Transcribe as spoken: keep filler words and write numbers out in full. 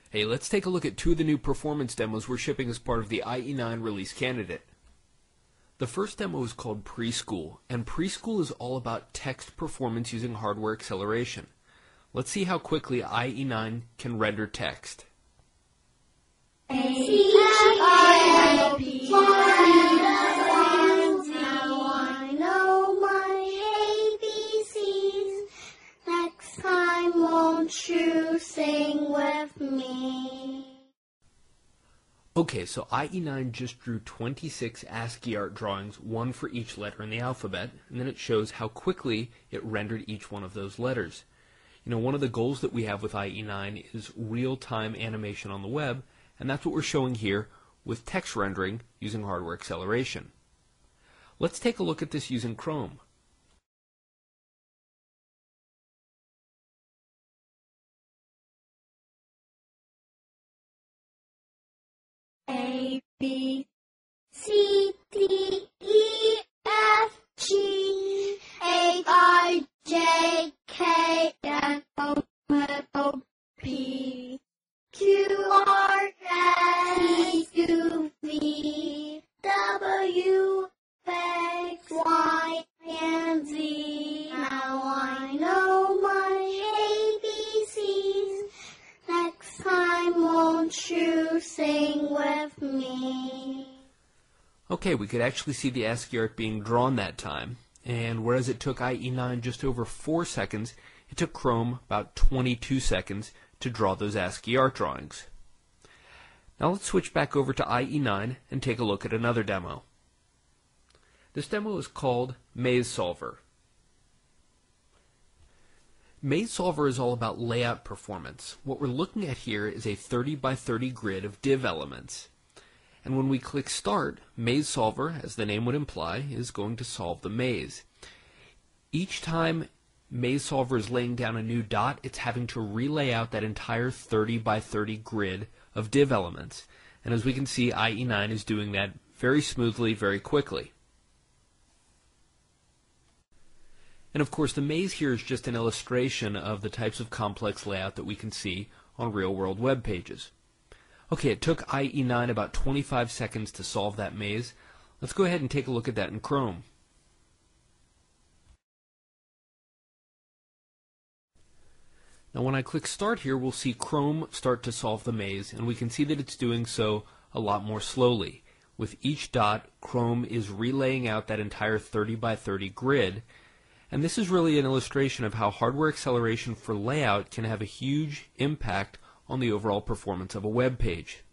Hey, let's take a look at two of the new performance demos we're shipping as part of the I E nine release candidate. The first demo is called Preschool, and Preschool is all about text performance using hardware acceleration. Let's see how quickly I E nine can render text. Won't you sing with me? Okay, so I E nine just drew twenty-six ASCII art drawings, one for each letter in the alphabet, and then it shows how quickly it rendered each one of those letters. You know, one of the goals that we have with I E nine is real-time animation on the web, and that's what we're showing here with text rendering using hardware acceleration. Let's take a look at this using Chrome. A, B, C, D, E, F, G, H, I, J, K, L, M, O, P, Q, R, S, T, U, V, W, X, Y, and Z. Now I know my A B Cs. Next time, won't you sing with me? Okay, we could actually see the ASCII art being drawn that time, and whereas it took I E nine just over four seconds, it took Chrome about twenty-two seconds to draw those ASCII art drawings. Now let's switch back over to I E nine and take a look at another demo. This demo is called Maze Solver. Maze Solver is all about layout performance. What we're looking at here is a thirty by thirty grid of div elements. And when we click Start, Maze Solver, as the name would imply, is going to solve the maze. Each time Maze Solver is laying down a new dot, it's having to relay out that entire thirty by thirty grid of div elements. And as we can see, I E nine is doing that very smoothly, very quickly. And of course, the maze here is just an illustration of the types of complex layout that we can see on real-world web pages. Okay, it took I E nine about twenty-five seconds to solve that maze. Let's go ahead and take a look at that in Chrome. Now when I click Start here, we'll see Chrome start to solve the maze, and we can see that it's doing so a lot more slowly. With each dot, Chrome is relaying out that entire thirty by thirty grid. And this is really an illustration of how hardware acceleration for layout can have a huge impact on the overall performance of a web page.